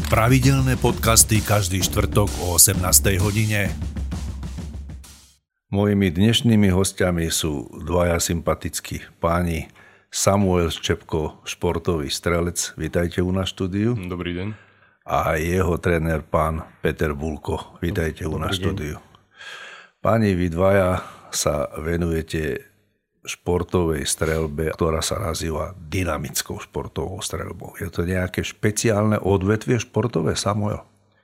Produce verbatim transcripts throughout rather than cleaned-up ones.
Pravidelné podcasty každý štvrtok o osemnástej hodine. Mojimi dnešnými hostiami sú dvaja sympatickí páni. Samuel Ščepko, športový strelec. Vítajte u nás v štúdiu. Dobrý deň. A jeho tréner pán Peter Bulko. Vítajte u nás v štúdiu. Páni, vy dvaja sa venujete športovej streľbe, ktorá sa nazýva dynamickou športovou streľbou. Je to nejaké špeciálne odvetvie športové, Samuel?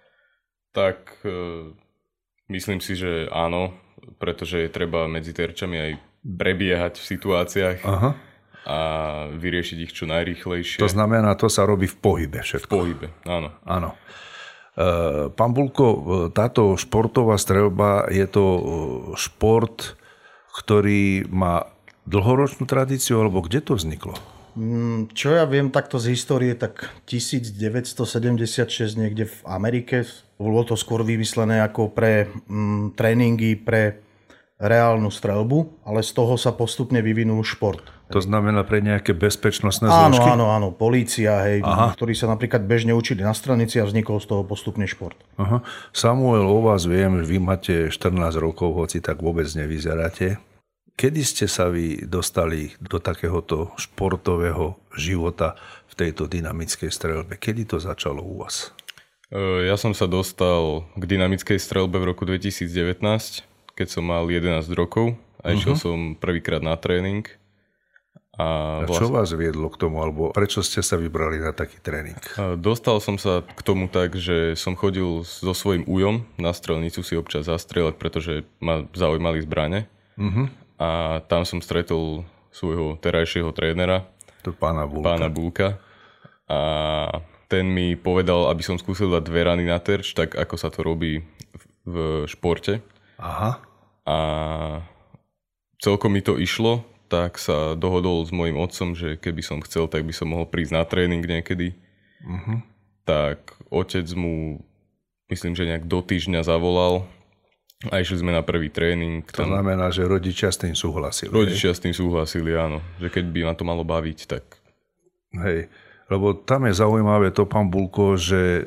Tak e, myslím si, že áno, pretože je treba medzi terčami aj prebiehať v situáciách. Aha. A vyriešiť ich čo najrýchlejšie. To znamená, to sa robí v pohybe všetko. V pohybe, áno. Áno. E, pán Bulko, táto športová streľba je to šport, ktorý má dlhoročnú tradíciu, alebo kde to vzniklo? Čo ja viem takto z histórie, tak devätnásťsedemdesiatšesť niekde v Amerike. Bolo to skôr vymyslené ako pre mm, tréningy, pre reálnu streľbu, ale z toho sa postupne vyvinul šport. To znamená pre nejaké bezpečnostné áno, zložky? Áno, áno, polícia, hej, ktorí sa napríklad bežne učili na stranici a vznikol z toho postupne šport. Aha. Samuel, o vás viem, že vy máte štrnásť rokov, hoci tak vôbec nevyzeráte. Kedy ste sa vy dostali do takéhoto športového života v tejto dynamickej streľbe? Kedy to začalo u vás? Ja som sa dostal k dynamickej streľbe v roku dvetisícdevätnásť, keď som mal jedenásť rokov a išiel uh-huh. som prvýkrát na tréning. A, a čo vlastne... vás viedlo k tomu, alebo prečo ste sa vybrali na taký tréning? Dostal som sa k tomu tak, že som chodil so svojím ujom na strelnicu si občas zastrieľať, pretože ma zaujímali zbrane. Uh-huh. A tam som stretol svojho terajšieho trénera, to pána Bulka. pána Bulka. A ten mi povedal, aby som skúsil dať dve rany na terč, tak ako sa to robí v športe. Aha. A celkom mi to išlo, tak sa dohodol s mojím otcom, že keby som chcel, tak by som mohol prísť na tréning niekedy. Uh-huh. Tak otec mu, myslím, že nejak do týždňa zavolal a išli sme na prvý tréning. To tam... znamená, že rodičia s tým súhlasili. Rodičia hej? s tým súhlasili, áno. Že keď by ma to malo baviť, tak... Hej, lebo tam je zaujímavé to, pán Bulko, že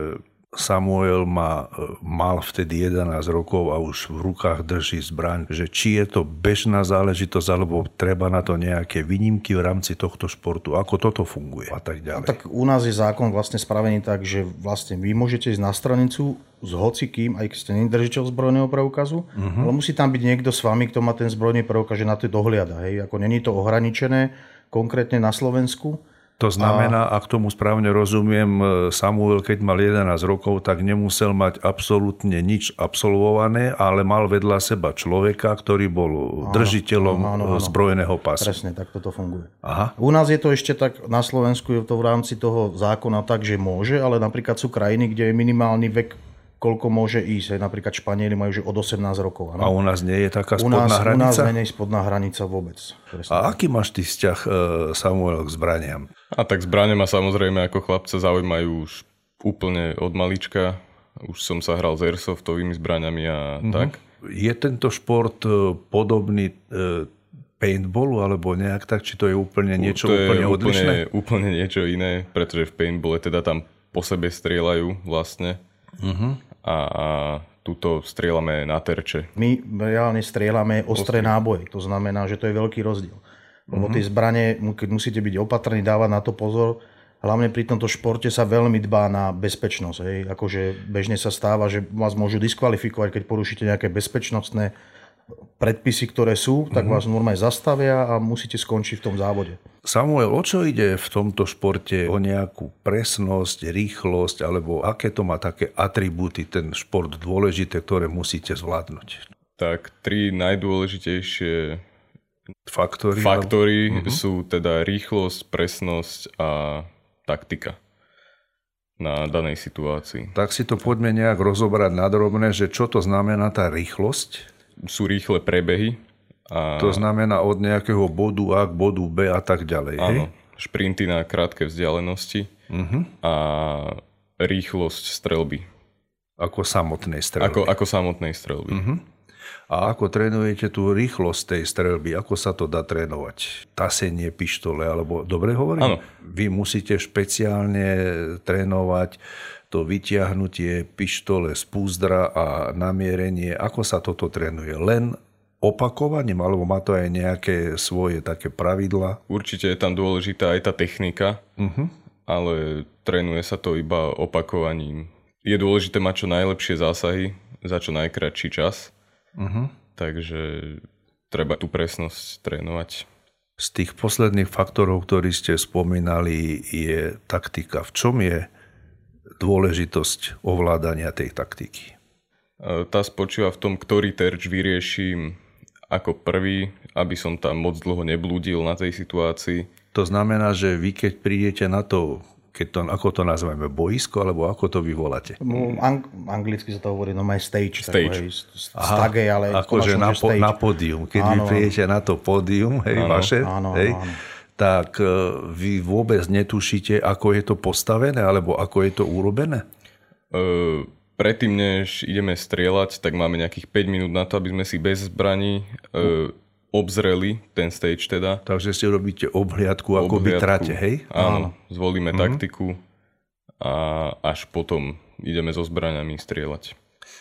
Samuel má, mal vtedy jedenásť rokov a už v rukách drží zbraň. Že či je to bežná záležitosť, alebo treba na to nejaké výnimky v rámci tohto športu. Ako toto funguje a tak ďalej. No, tak u nás je zákon vlastne spravený tak, že vlastne vy môžete ísť na stranicu s hocikým, aj keď ste nedržiteľ zbrojného preukazu, uh-huh. ale musí tam byť niekto s vami, kto má ten zbrojný preukaz, že na to dohliada. Hej? Ako není to ohraničené konkrétne na Slovensku. To znamená, a... ak tomu správne rozumiem, Samuel, keď mal jedenásť rokov, tak nemusel mať absolútne nič absolvované, ale mal vedľa seba človeka, ktorý bol áno, držiteľom áno, áno, áno. zbrojného pasu. Presne, tak toto funguje. Aha. U nás je to ešte tak, na Slovensku je to v rámci toho zákona tak, že môže, ale napríklad sú krajiny, kde je minimálny vek, koľko môže ísť. Napríklad Španieli majú už od osemnásť rokov. Ano? A u nás nie je taká u spodná nás, hranica? U nás menej spodná hranica vôbec. Presne. A aký máš ty vzťah, Samuel, k zbraniam? A tak zbrane ma samozrejme ako chlapca zaujímajú už úplne od malička. Už som sa hral s airsoftovými zbraňami a uh-huh. tak. Je tento šport podobný paintballu, alebo nejak tak? Či to je úplne niečo to úplne je odlišné? Úplne, úplne niečo iné, pretože v paintballe teda tam po sebe strieľajú vlastne. Uh-huh. A, a tuto strieľame na terče. My reálne strieľame ostré náboje. To znamená, že to je veľký rozdiel. Lebo tie zbrane, keď musíte byť opatrní, dávať na to pozor, hlavne pri tomto športe sa veľmi dbá na bezpečnosť. Hej. Akože bežne sa stáva, že vás môžu diskvalifikovať, keď porušíte nejaké bezpečnostné predpisy, ktoré sú, tak vás normálne zastavia a musíte skončiť v tom závode. Samuel, o čo ide v tomto športe? O nejakú presnosť, rýchlosť, alebo aké to má také atribúty, ten šport dôležité, ktoré musíte zvládnuť? Tak tri najdôležitejšie faktory, faktory alebo... sú teda rýchlosť, presnosť a taktika na danej situácii. Tak si to poďme nejak rozobrať na drobné, že čo to znamená tá rýchlosť? Sú rýchle prebehy. A... To znamená od nejakého bodu A k bodu B a tak ďalej. Áno, hej? šprinty na krátke vzdialenosti uh-huh. a rýchlosť streľby. Ako samotnej streľby. Ako, ako samotnej streľby. Uh-huh. A ako trénujete tú rýchlosť tej streľby? Ako sa to dá trénovať? Tasenie pištole, alebo dobre hovorím? Áno. Vy musíte špeciálne trénovať to to vytiahnutie pištole z púzdra a namierenie, ako sa toto trénuje? Len opakovaním, alebo má to aj nejaké svoje také pravidlá? Určite je tam dôležitá aj tá technika, uh-huh. ale trénuje sa to iba opakovaním. Je dôležité mať čo najlepšie zásahy za čo najkratší čas, uh-huh. takže treba tú presnosť trénovať. Z tých posledných faktorov, ktorí ste spomínali, je taktika. V čom je dôležitosť ovládania tej taktiky? Tá spočíva v tom, ktorý terč vyrieším ako prvý, aby som tam moc dlho neblúdil na tej situácii. To znamená, že vy keď prídete na to, keď to, ako to nazveme, boisko, alebo ako to vyvoláte? No, ang- anglicky sa to hovorí, no aj stage. Stage. Tak, hej, stage, ale akože na, po, na pódium. Keď áno, vy prídete na to pódium, hej, áno, vaše, áno, hej, áno. tak vy vôbec netušíte, ako je to postavené, alebo ako je to urobené? Uh, predtým, než ideme strieľať, tak máme nejakých päť minút na to, aby sme si bez zbraní uh, obzreli ten stage teda. Takže si robíte obhliadku, ako by trate, hej? Áno, zvolíme mm-hmm. taktiku a až potom ideme so zbraňami strieľať.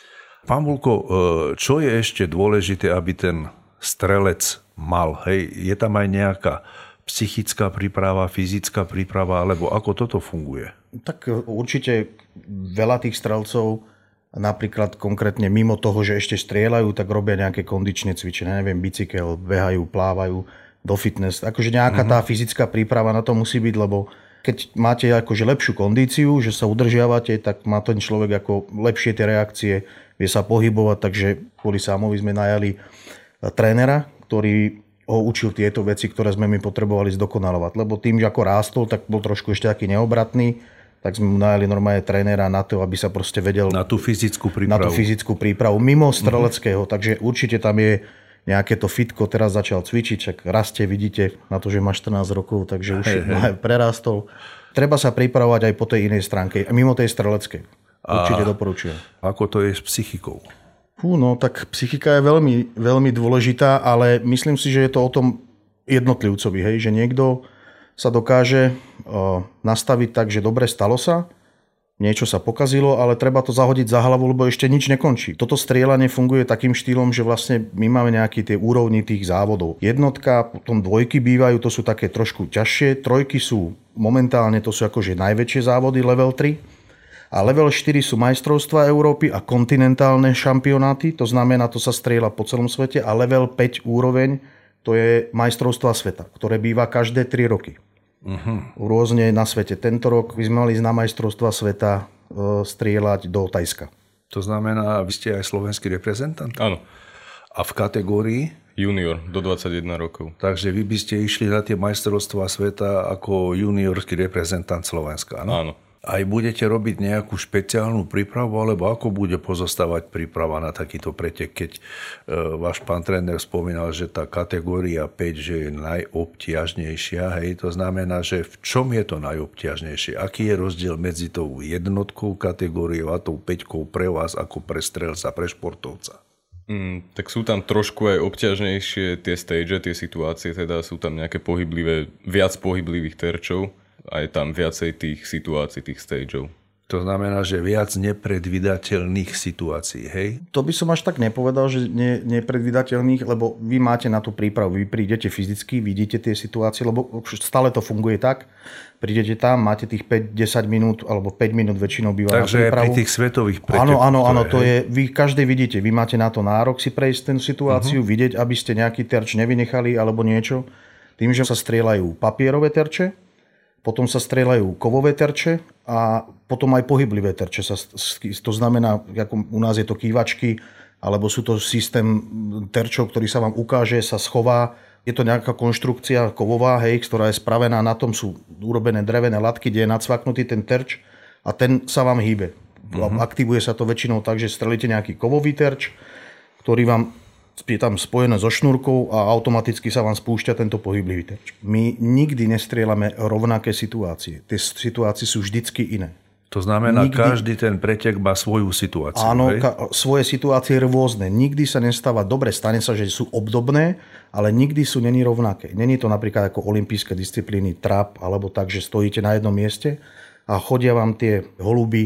Pán Bulko, čo je ešte dôležité, aby ten strelec mal? Hej, je tam aj nejaká psychická príprava, fyzická príprava, alebo ako toto funguje? Tak určite veľa tých strelcov, napríklad konkrétne mimo toho, že ešte strieľajú, tak robia nejaké kondičné cvičenia, neviem, bicykel, behajú, plávajú, do fitness. Akože nejaká tá fyzická príprava na to musí byť, lebo keď máte akože lepšiu kondíciu, že sa udržiavate, tak má ten človek ako lepšie tie reakcie, vie sa pohybovať, takže kvôli Sámovi sme najali trénera, ktorý ho učil tieto veci, ktoré sme my potrebovali zdokonalovať. Lebo tým, že ako rástol, tak bol trošku ešte taký neobratný, tak sme mu najali normálne trénera na to, aby sa proste vedel... Na tú fyzickú prípravu. Na tú fyzickú prípravu, mimo streleckého. Uh-huh. Takže určite tam je nejaké to fitko, teraz začal cvičiť, čak rastie, vidíte, na to, že má štrnásť rokov, takže už hey, hey. prerástol. Treba sa pripravovať aj po tej inej stránke, mimo tej streleckej. Určite a doporučujem. Ako to je s psychikou? Fú, no tak psychika je veľmi, veľmi dôležitá, ale myslím si, že je to o tom jednotlivcovi, hej, že niekto sa dokáže uh, nastaviť tak, že dobre, stalo sa, niečo sa pokazilo, ale treba to zahodiť za hlavu, lebo ešte nič nekončí. Toto strieľanie funguje takým štýlom, že vlastne my máme nejaké tie úrovni tých závodov. Jednotka, potom dvojky bývajú, to sú také trošku ťažšie, trojky sú momentálne, to sú akože najväčšie závody, level tri. A level štyri sú majstrovstvá Európy a kontinentálne šampionáty, to znamená, to sa strieľa po celom svete, a level päť úroveň, to je majstrovstvá sveta, ktoré býva každé tri roky. Uh-huh. Rôzne na svete. Tento rok by sme mali ísť na majstrovstvá sveta e, strieľať do Thajska. To znamená, vy ste aj slovenský reprezentant? Áno. A v kategórii? Junior, do dvadsaťjeden rokov. Takže vy by ste išli na tie majstrovstvá sveta ako juniorský reprezentant Slovenska, áno? Áno. Aj budete robiť nejakú špeciálnu prípravu, alebo ako bude pozostávať príprava na takýto pretek, keď e, váš pán tréner spomínal, že tá kategória päť že je najobťažnejšia, hej, to znamená, že v čom je to najobťažnejšie? Aký je rozdiel medzi tou jednotkou kategóriou a tou päťkou pre vás ako pre strelca, pre športovca? Mm, tak sú tam trošku aj obťažnejšie tie stage, tie situácie, teda sú tam nejaké pohyblivé, viac pohyblivých terčov. A je tam viacej tých situácií, tých stageov. To znamená, že viac nepredvídateľných situácií, hej? To by som až tak nepovedal, že ne, nepredvídateľných, lebo vy máte na tú prípravu, vy prídete fyzicky, vidíte tie situácie, lebo stále to funguje tak. Prídete tam, máte tých päť desať minút, alebo päť minút väčšinou býva Takže na prípravu. Takže pri tých svetových pretekoch. Áno, áno, áno, to je, vy každý vidíte, vy máte na to nárok si prejsť ten situáciu, uh-huh. vidieť, aby ste nejaký terč nevynechali, alebo niečo. Tým, že sa strieľajú papierové terče, potom sa strieľajú kovové terče a potom aj pohyblivé terče. To znamená, ako u nás je to kývačky, alebo sú to systém terčov, ktorý sa vám ukáže, sa schová. Je to nejaká konštrukcia kovová, hej, ktorá je spravená, na tom sú urobené drevené latky, kde je nacvaknutý ten terč a ten sa vám hýbe. Uh-huh. Aktivuje sa to väčšinou tak, že strelíte nejaký kovový terč, ktorý vám je tam spojené so šnúrkou a automaticky sa vám spúšťa tento pohyblivý terč. My nikdy nestrieľame rovnaké situácie. Tie situácie sú vždycky iné. To znamená, nikdy... každý ten pretek má svoju situáciu. Áno, ka- svoje situácie rôzne. Nikdy sa nestáva, dobre, stane sa, že sú obdobné, ale nikdy sú není rovnaké. Není to napríklad ako olympijské disciplíny trap, alebo tak, že stojíte na jednom mieste a chodia vám tie holuby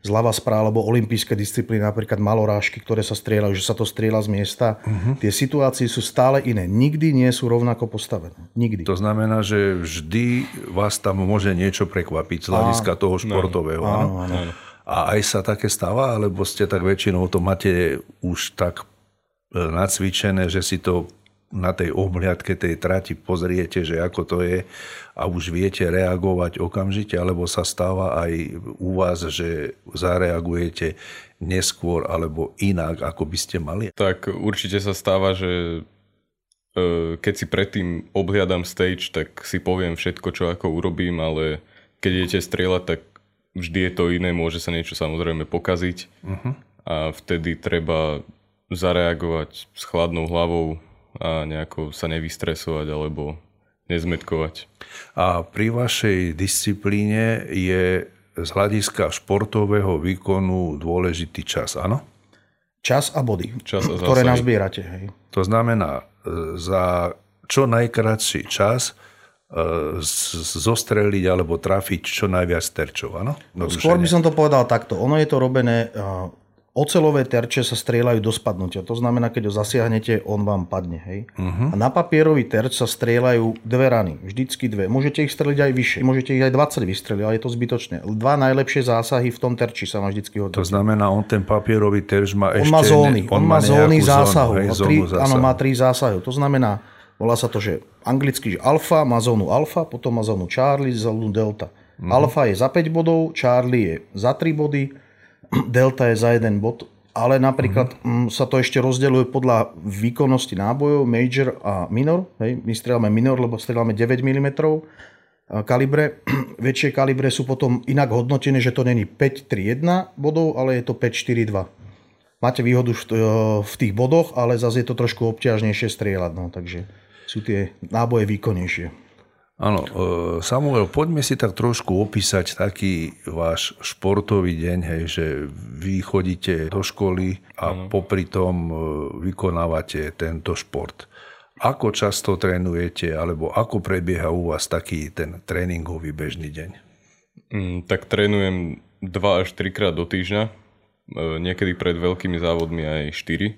zľava správa, alebo olympijské disciplíny, napríklad malorážky, ktoré sa strieľajú, že sa to strieľa z miesta. Uh-huh. Tie situácie sú stále iné. Nikdy nie sú rovnako postavené. Nikdy. To znamená, že vždy vás tam môže niečo prekvapiť z hľadiska toho športového. Áno, áno. áno. A aj sa také stáva, alebo ste tak väčšinou to máte už tak nacvičené, že si to na tej obhliadke tej trati pozriete, že ako to je a už viete reagovať okamžite, alebo sa stáva aj u vás, že zareagujete neskôr alebo inak, ako by ste mali? Tak určite sa stáva, že keď si predtým obhliadam stage, tak si poviem všetko, čo ako urobím, ale keď idete strieľať, tak vždy je to iné, môže sa niečo samozrejme pokaziť uh-huh. a vtedy treba zareagovať s chladnou hlavou a nejako sa nevystresovať alebo nezmätkovať. A pri vašej disciplíne je z hľadiska športového výkonu dôležitý čas, áno? Čas a body, čas a ktoré nazbierate. Hej. To znamená, za čo najkratší čas zostreliť alebo trafiť čo najviac terčov, áno? No, skôr by som to povedal takto. Ono je to robené... Oceľové terče sa strieľajú do spadnutia. To znamená, keď ho zasiahnete, on vám padne. Hej? Uh-huh. A na papierový terč sa strieľajú dve rany. Vždycky dve. Môžete ich streliť aj vyššie. Môžete ich aj dvadsať vystreliť, ale je to zbytočné. Dva najlepšie zásahy v tom terči sa má vždycky hodnotí. To znamená, on ten papierový terč má ešte... On má zóny. On, on má zóny zásahov. Hej, tri, áno, má tri zásahy. To znamená, volá sa to, že anglicky, že alfa má zónu alfa, potom má zónu Charlie, zónu delta. Uh-huh. Alfa je za päť bodov, Charlie je za tri body, delta je za jeden bod, ale napríklad uh-huh. sa to ešte rozdeľuje podľa výkonnosti nábojov, major a minor. Hej. My strieľame minor, lebo strieľame deväť milimetrov kalibre. Väčšie kalibre sú potom inak hodnotené, že to není päť tri jeden bodov, ale je to päť štyri dva. Máte výhodu v tých bodoch, ale zase je to trošku obťažnejšie strieľať. No, takže sú tie náboje výkonnejšie. Áno, Samuel, poďme si tak trošku opísať taký váš športový deň, hej, že vy chodíte do školy a ano. Popri tom vykonávate tento šport. Ako často trénujete, alebo ako prebieha u vás taký ten tréningový bežný deň? Mm, tak trénujem dva až tri krát do týždňa, niekedy pred veľkými závodmi aj štyri.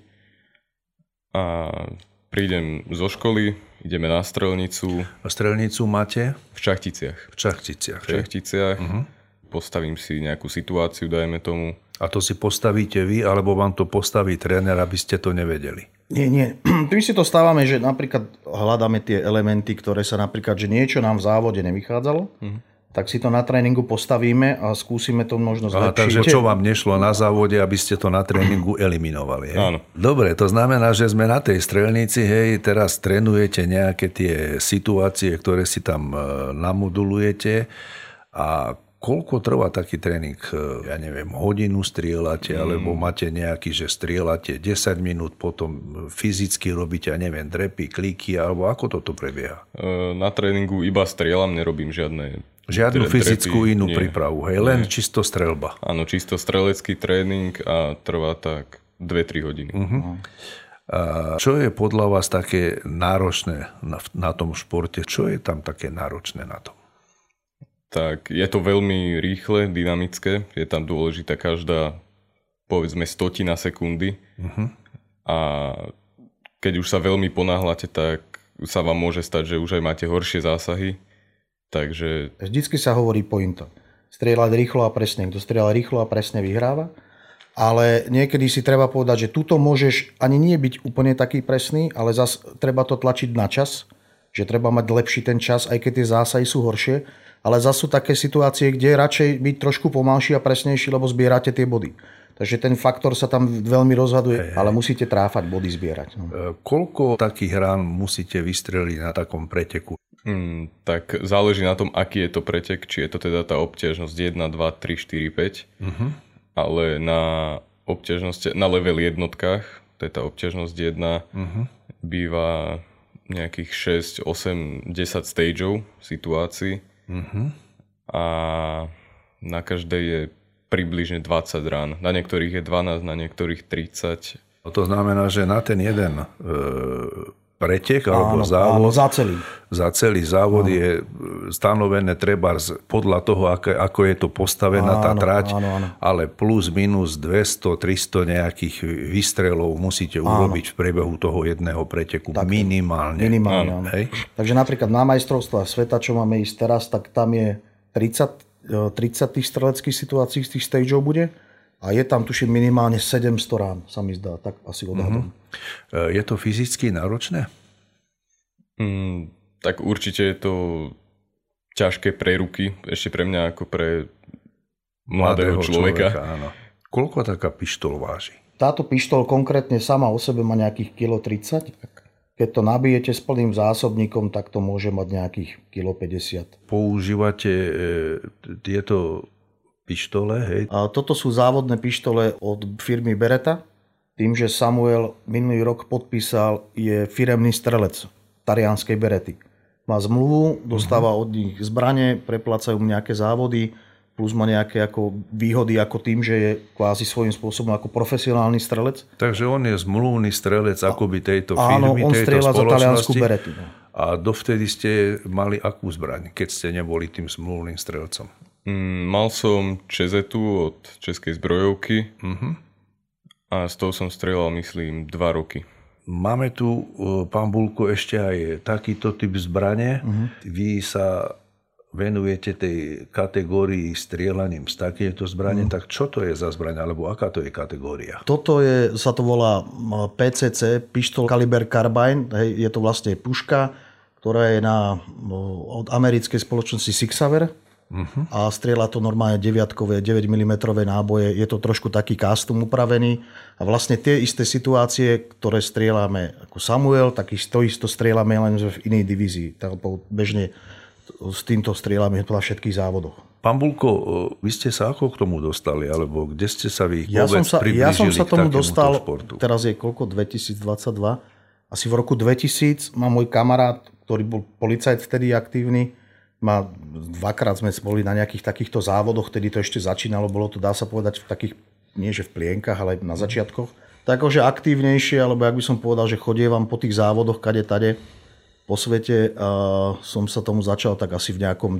A prídem zo školy, ideme na strelnicu. A strelnicu máte? V Čachticiach. V Čachticiach. V Čachticiach. Uh-huh. Postavím si nejakú situáciu, dajme tomu. A to si postavíte vy, alebo vám to postaví tréner, aby ste to nevedeli? Nie, nie. My si to stávame, že napríklad hľadáme tie elementy, ktoré sa napríklad, že niečo nám v závode nevychádzalo, uh-huh. tak si to na tréningu postavíme a skúsime to možno zlepšiť. Aha, takže čo vám nešlo na závode, aby ste to na tréningu eliminovali? Hej? Áno. Dobre, to znamená, že sme na tej strelnici, hej, teraz trénujete nejaké tie situácie, ktoré si tam namodulujete a koľko trvá taký tréning? Ja neviem, hodinu strieľate, mm. alebo máte nejaký, že strieľate desať minút, potom fyzicky robíte, ja neviem, drepy, kliky, alebo ako toto prebieha? Na tréningu iba strieľam, nerobím žiadne Žiadnu fyzickú drepy, inú nie. prípravu, hej, len nie. čisto streľba. Áno, čisto strelecký tréning a trvá tak dve tri hodiny. Uh-huh. A čo je podľa vás také náročné na, na tom športe? Čo je tam také náročné na tom? Tak je to veľmi rýchle, dynamické. Je tam dôležitá každá, povedzme, stotina sekundy. Uh-huh. A keď už sa veľmi ponáhľate, tak sa vám môže stať, že už aj máte horšie zásahy. Takže... Vždycky sa hovorí pointa. Strieľať rýchlo a presne. Kto strieľa rýchlo a presne vyhráva. Ale niekedy si treba povedať, že tuto môžeš ani nie byť úplne taký presný, ale zas treba to tlačiť na čas. Že treba mať lepší ten čas, aj keď tie zásahy sú horšie. Ale zas sú také situácie, kde je radšej byť trošku pomalší a presnejší, lebo zbierate tie body. Takže ten faktor sa tam veľmi rozhaduje, ale musíte tráfať, body zbierať. No. Koľko takých rán musíte vystreliť na takom preteku? Hmm, tak záleží na tom, aký je to pretek, či je to teda tá obťažnosť jeden, dva, tri, štyri, päť. Uh-huh. Ale na obťažnosti, na level jednotkách, to je tá obťažnosť jedna, uh-huh. býva nejakých šesť, osem, desať stageov situácií. Uh-huh. A na každej je približne dvadsať rán. Na niektorých je dvanásť, na niektorých tridsať. To znamená, že na ten jeden e, pretek alebo áno, závod. Áno, za celý. Za celý závod áno. je stanovené treba podľa toho, ako, ako je to postavená áno, tá trať, áno, áno. ale plus minus dvesto tristo nejakých výstrelov musíte áno. urobiť v priebehu toho jedného preteku. Tak, minimálne. Minimálne, áno. Hej. Takže napríklad na majstrovstvách sveta, čo máme ísť teraz, tak tam je tridsať, tridsať tých streleckých situácií z tých stageov bude. A je tam, tuším, minimálne sedemsto rán, sa mi zdá, tak asi odhadom. Mm-hmm. Je to fyzicky náročné? Mm, tak určite je to ťažké pre ruky, ešte pre mňa ako pre mladého, mladého človeka. človeka áno. Koľko taká pištol váži? Táto pištol konkrétne sama o sebe má nejakých kilo tridsať. Keď to nabijete s plným zásobníkom, tak to môže mať nejakých kilo päťdesiat. Používate e, tieto pištole, hej? A toto sú závodné pištole od firmy Beretta. Tým, že Samuel minulý rok podpísal, je firemný strelec talianskej Beretty. Má zmluvu, dostáva uh-huh. od nich zbrane, preplácajú mu nejaké závody, plus má nejaké ako výhody ako tým, že je kvázi svojím spôsobom ako profesionálny strelec. Takže on je zmluvný strelec akoby tejto firmy, áno, on tejto strieľa za taliansku Berettu. A dovtedy ste mali akú zbraň, keď ste neboli tým zmluvným strelcom? Mm, mal som Čezetu od Českej zbrojovky uh-huh. a s tou som strieľal, myslím, dva roky. Máme tu, pán Bulko, ešte aj takýto typ zbrane. Uh-huh. Vy sa venujete tej kategórii strieľaním z takéto zbrane, uh-huh. tak čo to je za zbraň, alebo aká to je kategória? Toto je, sa to volá pé cé cé, Pistol Caliber Carbine. Hej, je to vlastne puška, ktorá je na, od americkej spoločnosti Sig Sauer. Uh-huh. A strieľa to normálne deviatkové, deväť milimetrov náboje. Je to trošku taký custom upravený. A vlastne tie isté situácie, ktoré strieľame ako Samuel, tak to isto strieľame len v inej divízii. Bežne s týmto strieľame na všetkých závodoch. Pán Bulko, vy ste sa ako k tomu dostali? Alebo kde ste sa vy ja vôbec sa, priblížili ja som sa k tomu dostal, športu? Teraz je koľko? dvetisícdvadsaťdva. Asi v roku dvetisíc má môj kamarát, ktorý bol policajt vtedy aktívny, má, dvakrát sme boli na nejakých takýchto závodoch, tedy to ešte začínalo, bolo to, dá sa povedať, v takých, nie že v plienkach, ale na začiatkoch. Tak akože aktívnejšie, alebo jak by som povedal, že chodievam po tých závodoch kade tade po svete. A som sa tomu začal tak asi v nejakom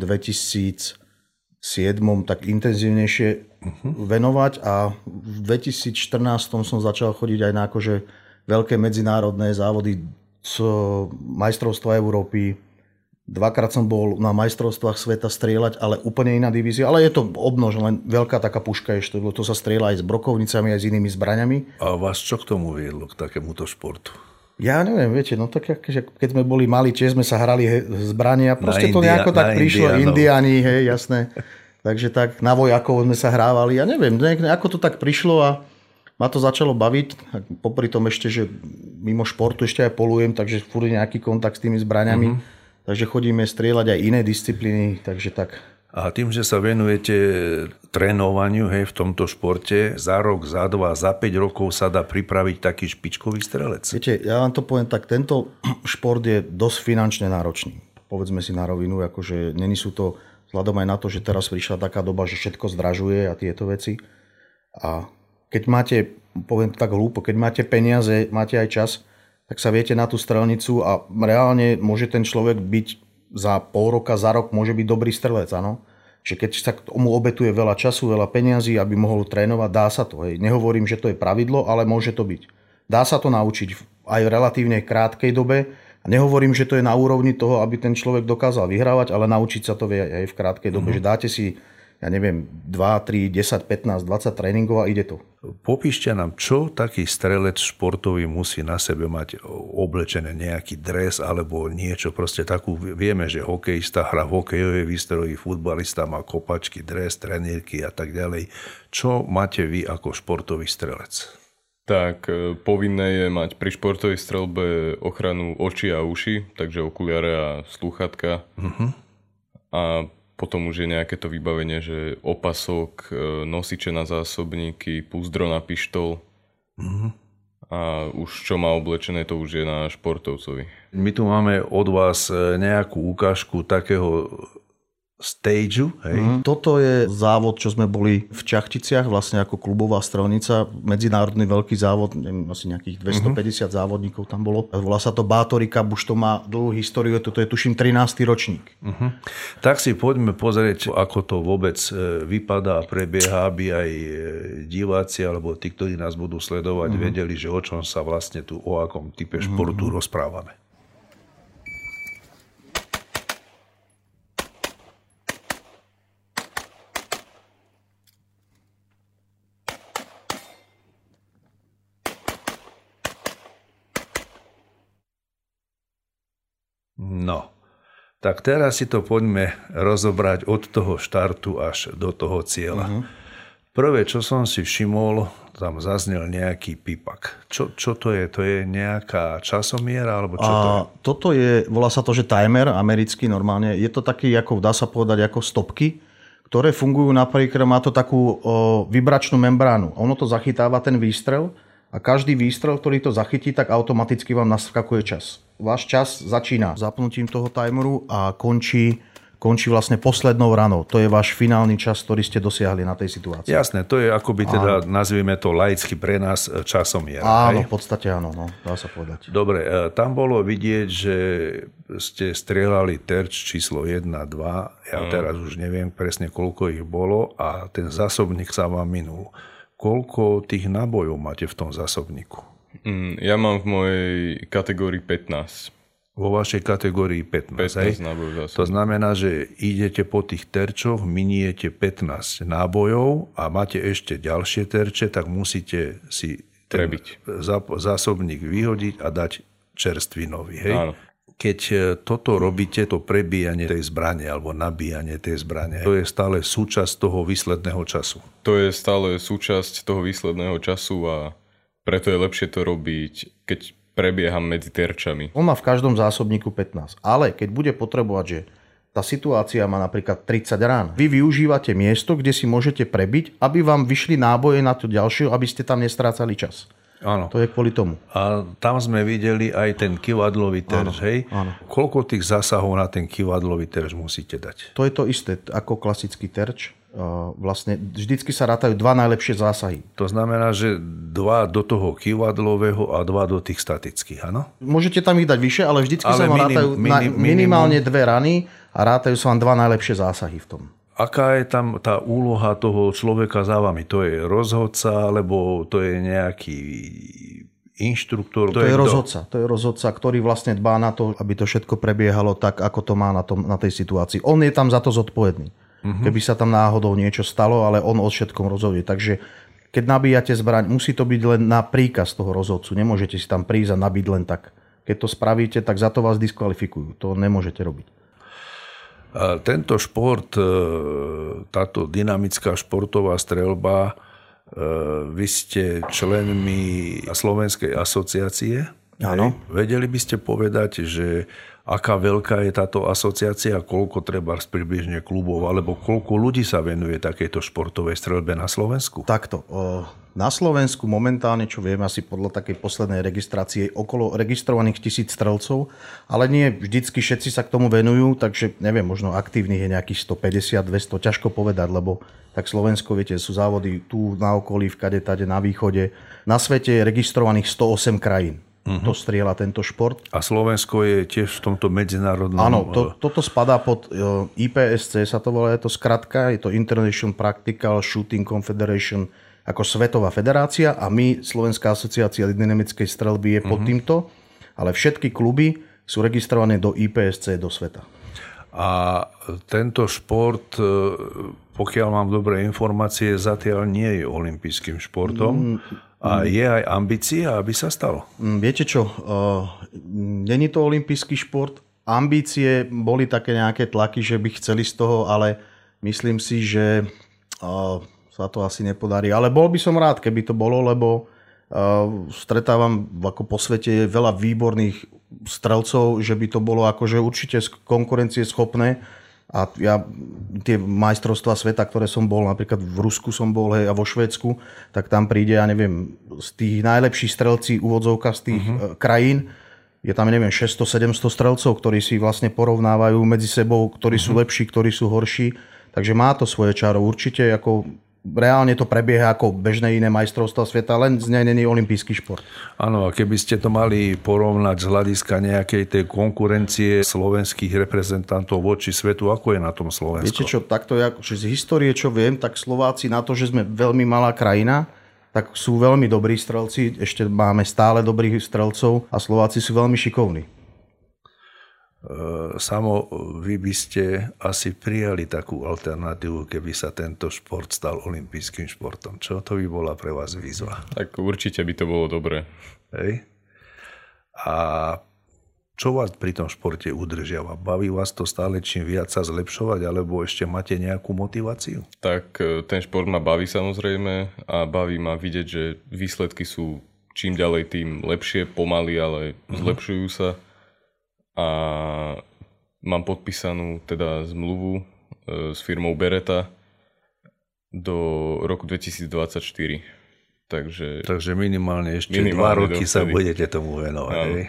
dvetisícsedem tak intenzívnejšie uh-huh. venovať a v dvetisícštrnásť som začal chodiť aj na akože veľké medzinárodné závody, majstrovstva Európy. Dvakrát som bol na majstrovstvách sveta strieľať, ale úplne iná divízia. Ale je to obnož, len veľká taká puška ešte. To sa strieľa aj s brokovnicami, aj s inými zbraňami. A vás čo k tomu viedlo, k takémuto športu? Ja neviem, viete, no tak keď sme boli mali, tiež sme sa hrali zbrania. Proste to nejako India, tak prišlo. Indiánov. Indiáni, hej, jasné. Takže tak na vojakov sme sa hrávali. Ja neviem, ako to tak prišlo a ma to začalo baviť. Popri tom ešte, že mimo športu ešte aj polujem, takže furt nejaký kontakt s tými zbraňami. Mm-hmm. Takže chodíme strieľať aj iné disciplíny, takže tak. A tým, že sa venujete trénovaniu, hej, v tomto športe, za rok, za dva, za päť rokov sa dá pripraviť taký špičkový strelec? Viete, ja vám to poviem tak, tento šport je dosť finančne náročný. Povedzme si na rovinu, akože není sú to, vzhľadom aj na to, že teraz prišla taká doba, že všetko zdražuje a tieto veci. A keď máte, poviem tak hlúpo, keď máte peniaze, máte aj čas, tak sa viete na tú strelnicu a reálne môže ten človek byť za pol roka, za rok môže byť dobrý strelec, áno. Že keď sa k tomu obetuje veľa času, veľa peňazí, aby mohol trénovať, dá sa to. Hej. Nehovorím, že to je pravidlo, ale môže to byť. Dá sa to naučiť aj v relatívne krátkej dobe. A nehovorím, že to je na úrovni toho, aby ten človek dokázal vyhrávať, ale naučiť sa to vie aj v krátkej dobe. Mm-hmm. Že dáte si, ja neviem, dva, tri, desať, pätnásť, dvadsať tréningov a ide to. Popíšte nám, čo taký strelec športový musí na sebe mať oblečené, nejaký dres alebo niečo, proste takú, vieme, že hokejista hrá v hokejovej výstroji, futbalista má kopačky, dres, trenírky a tak ďalej. Čo máte vy ako športový strelec? Tak povinné je mať pri športovej strelbe ochranu očí a uši, takže okuliare a slúchatka. Uh-huh. A potom už je nejaké to vybavenie, že opasok, nosiče na zásobníky, púzdro na pištol. Mm-hmm. A už čo má oblečené, to už je na športovcovi. My tu máme od vás nejakú ukážku takého stageu, hej? Mm. Toto je závod, čo sme boli v Čachticiach, vlastne ako klubová strelnica, medzinárodný veľký závod, neviem, asi nejakých dvestopäťdesiat mm-hmm. závodníkov tam bolo. Volá sa to Bátory Cup, už to má dlhú históriu, toto je tuším trinásty ročník. Mm-hmm. Tak si poďme pozrieť, ako to vôbec vypadá a prebieha, aby aj diváci alebo tí, ktorí nás budú sledovať, mm-hmm. vedeli, že o čom sa vlastne tu, o akom type športu mm-hmm. rozprávame. No, tak teraz si to poďme rozobrať od toho štartu až do toho cieľa. Uh-huh. Prvé, čo som si všimol, tam zaznel nejaký pipak. Čo, čo to je? To je nejaká časomiera? Alebo čo to je? A toto je, volá sa to, že timer, americký normálne. Je to taký, ako dá sa povedať, ako stopky, ktoré fungujú napríklad, má to takú o, vibračnú membránu. Ono to zachytáva ten výstrel a každý výstrel, ktorý to zachytí, tak automaticky vám naskakuje čas. Váš čas začína zapnutím toho timeru a končí, končí vlastne poslednou ranou. To je váš finálny čas, ktorý ste dosiahli na tej situácii. Jasné, to je akoby teda, áno. nazvieme to laicky pre nás časomiera. Áno, hej? v podstate áno, no, dá sa povedať. Dobre, tam bolo vidieť, že ste strieľali terč číslo jeden, dva, ja mm. teraz už neviem presne, koľko ich bolo a ten zásobník sa vám minul. Koľko tých nábojov máte v tom zásobníku? Mm, ja mám v mojej kategórii pätnásť. Vo vašej kategórii pätnásť, pätnásť nábojov zásobníku. To znamená, že idete po tých terčoch, miniete pätnásť nábojov a máte ešte ďalšie terče, tak musíte si ten zásobník vyhodiť a dať čerstvý nový. Hej? Áno. Keď toto robíte, to prebíjanie tej zbrane alebo nabíjanie tej zbrane, to je stále súčasť toho výsledného času. To je stále súčasť toho výsledného času a preto je lepšie to robiť, keď prebieham medzi terčami. On má v každom zásobníku pätnásť, ale keď bude potrebovať, že tá situácia má napríklad tridsať rán, vy využívate miesto, kde si môžete prebiť, aby vám vyšli náboje na to ďalšie, aby ste tam nestrácali čas. Áno. To je kvôli tomu. A tam sme videli aj ten kyvadlový terč, áno, hej? Áno. Koľko tých zásahov na ten kyvadlový terč musíte dať? To je to isté, ako klasický terč. Vlastne vždycky sa rátajú dva najlepšie zásahy. To znamená, že dva do toho kyvadlového a dva do tých statických, áno? Môžete tam ich dať vyššie, ale vždycky ale sa vám minim, rátajú minim, minimálne dve rany a rátajú sa vám dva najlepšie zásahy v tom. Aká je tam tá úloha toho človeka za vami? To je rozhodca, alebo to je nejaký inštruktor? To, to je, je rozhodca. To je rozhodca, ktorý vlastne dbá na to, aby to všetko prebiehalo tak, ako to má na, tom, na tej situácii. On je tam za to zodpovedný. Uh-huh. Keby sa tam náhodou niečo stalo, ale on o všetkom rozhoduje. Takže keď nabíjate zbraň, musí to byť len na príkaz toho rozhodcu. Nemôžete si tam prísť a nabiť len tak. Keď to spravíte, tak za to vás diskvalifikujú. To nemôžete robiť. A tento šport, táto dynamická športová streľba, vy ste členmi Slovenskej asociácie. Áno. Vedeli by ste povedať, že aká veľká je táto asociácia, koľko treba približne klubov, alebo koľko ľudí sa venuje takejto športovej streľbe na Slovensku? Takto. Na Slovensku momentálne, čo vieme, asi podľa takej poslednej registrácie, okolo registrovaných tisíc strelcov, ale nie vždycky všetci sa k tomu venujú, takže neviem, možno aktívnych je nejakých stopäťdesiat dvesto, ťažko povedať, lebo tak Slovensko, viete, sú závody tu na okolí, v kade, tade, na východe. Na svete je registrovaných sto osem krajín. Uh-huh. To strieľa tento šport. A Slovensko je tiež v tomto medzinárodnom... Áno, to, toto spadá pod í pé es cé, sa to volá, je to skratka, je to International Practical Shooting Confederation, ako svetová federácia, a my, Slovenská asociácia dynamickej streľby, je pod uh-huh. týmto, ale všetky kluby sú registrované do í pé es cé do sveta. A tento šport, pokiaľ mám dobré informácie, zatiaľ nie je olympijským športom. Mm. A je aj ambícia, aby sa stalo? Viete čo, uh, není to olympijský šport. Ambície boli také nejaké tlaky, že by chceli z toho, ale myslím si, že uh, sa to asi nepodarí. Ale bol by som rád, keby to bolo, lebo uh, stretávam ako po svete veľa výborných strelcov, že by to bolo akože určite konkurencieschopné. A ja tie majstrovstvá sveta, ktoré som bol, napríklad v Rusku som bol, hej, a vo Švédsku, tak tam príde, ja neviem, z tých najlepších strelcí úvodzovka z tých uh-huh. krajín, je tam, neviem, šesťsto sedemsto strelcov, ktorí si vlastne porovnávajú medzi sebou, ktorí sú lepší, ktorí sú horší. Takže má to svoje čaro. Určite ako reálne to prebieha ako bežné iné majstrovstvá sveta, len z nej není olympijský šport. Áno, a keby ste to mali porovnať z hľadiska nejakej tej konkurencie slovenských reprezentantov voči svetu, ako je na tom Slovensko? Viete čo, takto ja, že z histórie, čo viem, tak Slováci na to, že sme veľmi malá krajina, tak sú veľmi dobrí strelci, ešte máme stále dobrých strelcov a Slováci sú veľmi šikovní. Samo vy by ste asi prijali takú alternatívu, keby sa tento šport stal olympijským športom. Čo to by bola pre vás výzva? Tak určite by to bolo dobré. Hej. A čo vás pri tom športe udržiava? Baví vás to stále čím viac sa zlepšovať, alebo ešte máte nejakú motiváciu? Tak ten šport ma baví samozrejme a baví ma vidieť, že výsledky sú čím ďalej tým lepšie, pomaly, ale mm-hmm. zlepšujú sa. A mám podpísanú teda zmluvu e, s firmou Beretta do roku dvetisícdvadsaťštyri. Takže, Takže minimálne ešte minimálne dva roky dovtedy sa budete tomu venovať. E,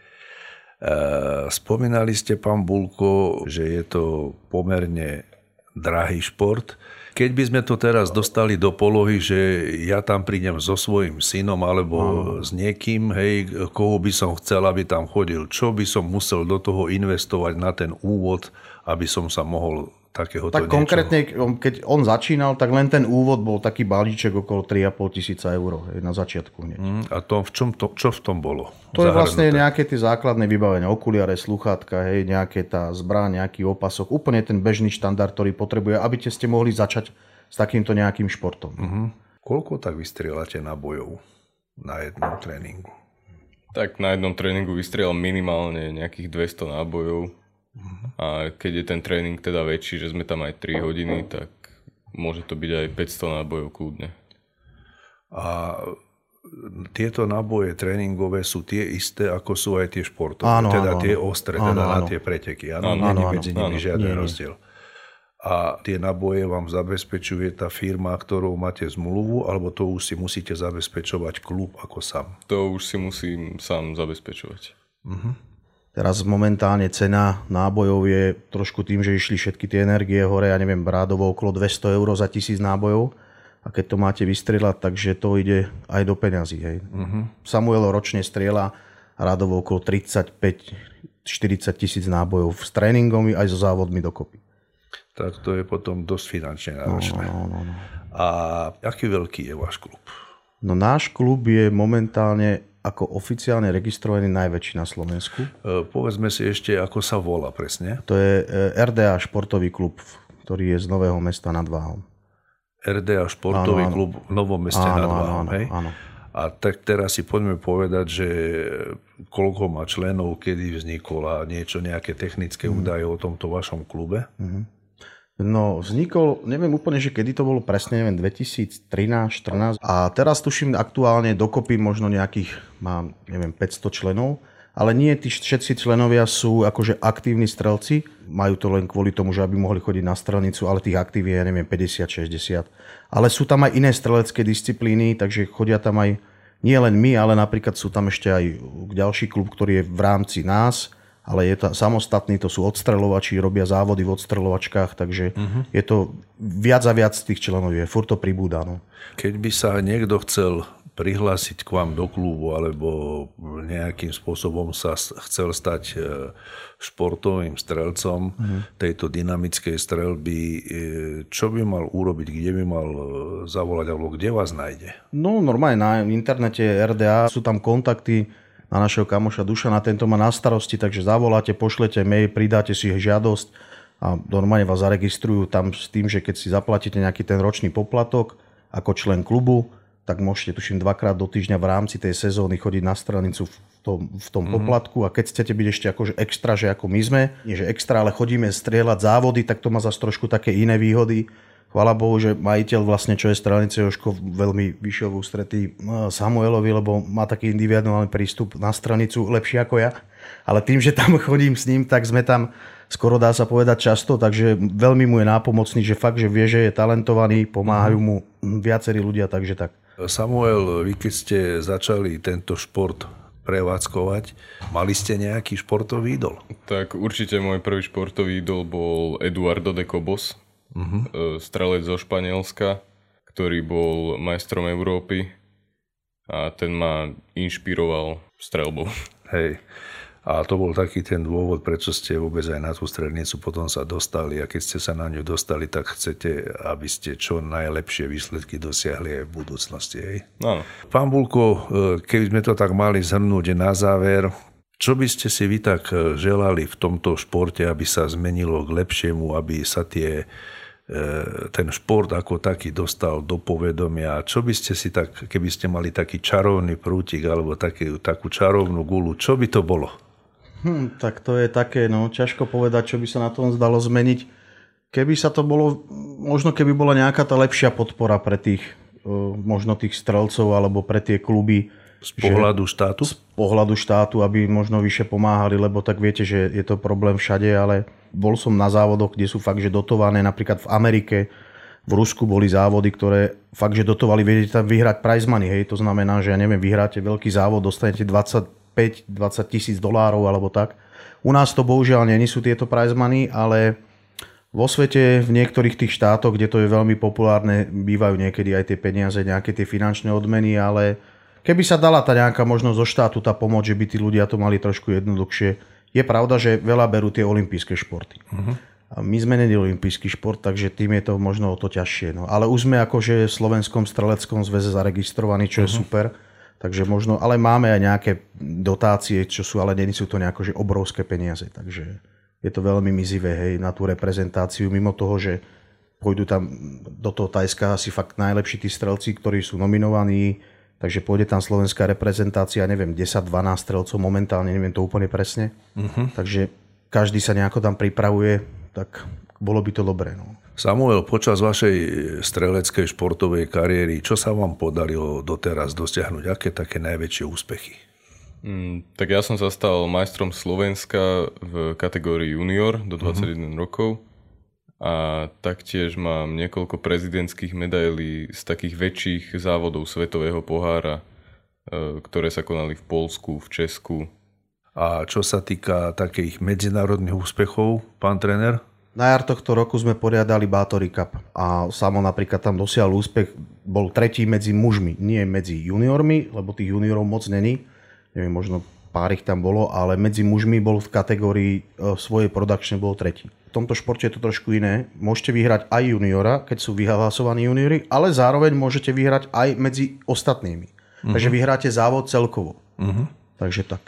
spomínali ste, pán Bulko, že je to pomerne drahý šport. Keď by sme to teraz dostali do polohy, že ja tam prídem so svojím synom alebo no. s niekým, hej, koho by som chcel, aby tam chodil, čo by som musel do toho investovať na ten úvod, aby som sa mohol takéhoto tak niečo... konkrétne, keď on začínal, tak len ten úvod bol taký balíček okolo tri a pol tisíca eur hej, na začiatku. Mm, a to, v čom to, čo v tom bolo? To je vlastne nejaké tie základné vybavenia, okuliare, sluchátka, hej, nejaké tá zbraň, nejaký opasok, úplne ten bežný štandard, ktorý potrebuje, aby ste mohli začať s takýmto nejakým športom. Mm-hmm. Koľko tak vystrieľate nábojov na jednom tréningu? Tak na jednom tréningu vystrieľam minimálne nejakých dvesto nábojov. A keď je ten tréning teda väčší, že sme tam aj tri hodiny, tak môže to byť aj päťsto nábojov kľudne. A tieto náboje tréningové sú tie isté, ako sú aj tie športové? Áno, teda áno, tie ostré, áno, teda áno. na tie preteky. Áno, áno, nie je áno, medzi nimi áno, žiaden nie, rozdiel. A tie náboje vám zabezpečuje tá firma, ktorou máte zmluvu, alebo to už si musíte zabezpečovať klub ako sám? To už si musím sám zabezpečovať. Uh-huh. Teraz momentálne cena nábojov je trošku tým, že išli všetky tie energie hore, ja neviem, rádovo okolo dvesto eur za tisíc nábojov. A keď to máte vystrieľať, takže to ide aj do peňazí. Hej. Uh-huh. Samuel ročne strieľa rádovo okolo tridsaťpäť štyridsať tisíc nábojov s tréningom aj so závodmi dokopy. Tak to je potom dosť finančne náročné. No, no, no, no. A aký veľký je váš klub? No náš klub je momentálne ako oficiálne registrovaný najväčší na Slovensku. E, povedzme si ešte, ako sa volá presne. To je er dé á športový klub, ktorý je z Nového Mesta nad Váhom. er dé á športový áno, áno. klub v Novom Meste áno, nad Váhom, áno, hej? Áno. A tak teraz si poďme povedať, že koľko má členov, kedy vznikol a niečo, nejaké technické mm. údaje o tomto vašom klube? Mm. No, vznikol, neviem úplne, že kedy to bolo presne, neviem, dvetisíctrinásť štrnásť. A teraz tuším aktuálne dokopy možno nejakých, mám, neviem, päťsto členov. Ale nie, tí všetci členovia sú akože aktívni strelci. Majú to len kvôli tomu, že aby mohli chodiť na strelnicu, ale tých aktív je, ja neviem, päťdesiat šesťdesiat. Ale sú tam aj iné strelecké disciplíny, takže chodia tam aj nie len my, ale napríklad sú tam ešte aj ďalší klub, ktorý je v rámci nás, ale je to samostatný, to sú odstreľovači, robia závody v odstreľovačkách, takže uh-huh. je to viac a viac tých členov, je furt to pribúda. No. Keď by sa niekto chcel prihlásiť k vám do klubu alebo nejakým spôsobom sa chcel stať športovým strelcom uh-huh. tejto dynamickej streľby, čo by mal urobiť, kde by mal zavolať alebo kde vás nájde? No normálne na internete er dé á sú tam kontakty na našeho kamoša Dušana, tento má na starosti, takže zavoláte, pošlete mail, pridáte si žiadosť a normálne vás zaregistrujú tam s tým, že keď si zaplatíte nejaký ten ročný poplatok ako člen klubu, tak môžete, tuším, dvakrát do týždňa v rámci tej sezóny chodiť na strelnicu v tom, v tom mm-hmm. poplatku a keď chcete byť ešte akože extra, že ako my sme, nie že extra, ale chodíme strieľať závody, tak to má zase trošku také iné výhody. Chvála Bohu, že majiteľ vlastne, čo je strelnice Jožko, veľmi vyšiel v ústretí Samuelovi, lebo má taký individuálny prístup na strelnicu, lepší ako ja. Ale tým, že tam chodím s ním, tak sme tam skoro dá sa povedať často, takže veľmi mu je nápomocný, že fakt, že vie, že je talentovaný, pomáhajú mu viacerí ľudia, takže tak. Samuel, vy keď ste začali tento šport prevádzkovať. Mali ste nejaký športový idol? Tak určite môj prvý športový idol bol Eduardo de Cobos, uh-huh. strelec zo Španielska, ktorý bol majstrom Európy a ten ma inšpiroval streľbou. Hej. A to bol taký ten dôvod, prečo ste vôbec aj na tú strelnicu potom sa dostali a keď ste sa na ňu dostali, tak chcete, aby ste čo najlepšie výsledky dosiahli aj v budúcnosti. Hej? Áno. Pán Bulko, keby sme to tak mali zhrnúť na záver, čo by ste si vy tak želali v tomto športe, aby sa zmenilo k lepšiemu, aby sa tie, ten šport ako taký dostal do povedomia? Čo by ste si tak, keby ste mali taký čarovný prútik alebo taký, takú čarovnú gulu, čo by to bolo? Hm, tak to je také, no, ťažko povedať, čo by sa na tom zdalo zmeniť. Keby sa to bolo, možno keby bola nejaká tá lepšia podpora pre tých, možno tých strelcov alebo pre tie kluby. Z pohľadu že, štátu? Z pohľadu štátu, aby možno vyššie pomáhali, lebo tak viete, že je to problém všade, ale bol som na závodoch, kde sú fakt, že dotované, napríklad v Amerike, v Rusku boli závody, ktoré fakt, že dotovali, viete tam vyhrať prize money, hej, to znamená, že ja neviem, vyhráte veľký závod, dostanete dvadsaťpäť dvadsať tisíc dolárov alebo tak. U nás to bohužiaľ nie sú tieto prize money, ale vo svete v niektorých tých štátoch, kde to je veľmi populárne, bývajú niekedy aj tie peniaze, nejaké tie finančné odmeny, ale keby sa dala tá nejaká možnosť zo štátu, tá pomoc, že by tí ľudia to mali trošku jednoduchšie. Je pravda, že veľa berú tie olympijské športy. Uh-huh. A my sme není olympijský šport, takže tým je to možno o to ťažšie. No. Ale už sme akože v Slovenskom streleckom zväze zaregistrovaní, čo je uh-huh. super. Takže možno, ale máme aj nejaké dotácie, čo sú, ale nie sú to nejako že obrovské peniaze. Takže je to veľmi mizivé, hej, na tú reprezentáciu. Mimo toho, že pôjdu tam do toho Tajska asi fakt najlepší tí strelci, ktorí sú nominovaní. Takže pôjde tam slovenská reprezentácia, neviem, desať dvanásť strelcov momentálne, neviem to úplne presne. Uh-huh. Takže každý sa nejako tam pripravuje, tak bolo by to dobré. No. Samuel, počas vašej streleckej športovej kariéry, čo sa vám podarilo doteraz dosiahnuť? Aké také najväčšie úspechy? Mm, tak ja som sa stal majstrom Slovenska v kategórii junior do dvadsaťjeden uh-huh. rokov. A taktiež mám niekoľko prezidentských medailí z takých väčších závodov svetového pohára, ktoré sa konali v Poľsku, v Česku. A čo sa týka takých medzinárodných úspechov, pán tréner? Na jar tohto roku sme poriadali Bátory Cup a Samo napríklad tam dosiahol úspech, bol tretí medzi mužmi, nie medzi juniormi, lebo tých juniorov moc není, neviem, možno pár ich tam bolo, ale medzi mužmi bol v kategórii svojej production bol tretí. V tomto športe je to trošku iné. Môžete vyhrať aj juniora, keď sú vyhlasovaní juniori, ale zároveň môžete vyhrať aj medzi ostatnými. Uh-huh. Takže vyhráte závod celkovo. Uh-huh. Takže tak.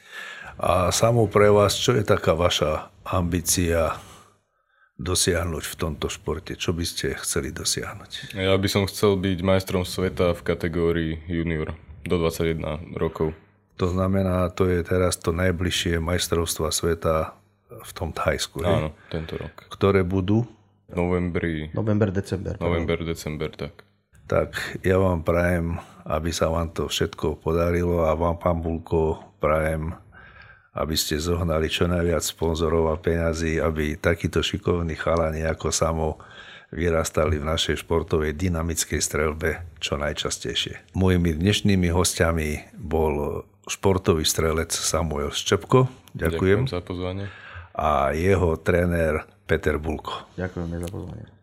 A samo pre vás, čo je taká vaša ambícia dosiahnuť v tomto športe? Čo by ste chceli dosiahnuť? Ja by som chcel byť majstrom sveta v kategórii junior do dvadsaťjeden rokov. To znamená, to je teraz to najbližšie majstrovstvá sveta v tom Thajsku. Áno, ne? Tento rok. Ktoré budú? Novembri. November, december. November, december, tak. Tak ja vám prajem, aby sa vám to všetko podarilo a vám, pán Bulko, prajem, aby ste zohnali čo najviac sponzorov a peňazí, aby takíto šikovní chalani ako Samo vyrastali v našej športovej dynamickej streľbe čo najčastejšie. Mojimi dnešnými hostiami bol športový strelec Samuel Ščepko. Ďakujem. Ďakujem za pozvanie. A jeho tréner Peter Bulko. Ďakujem za pozvanie.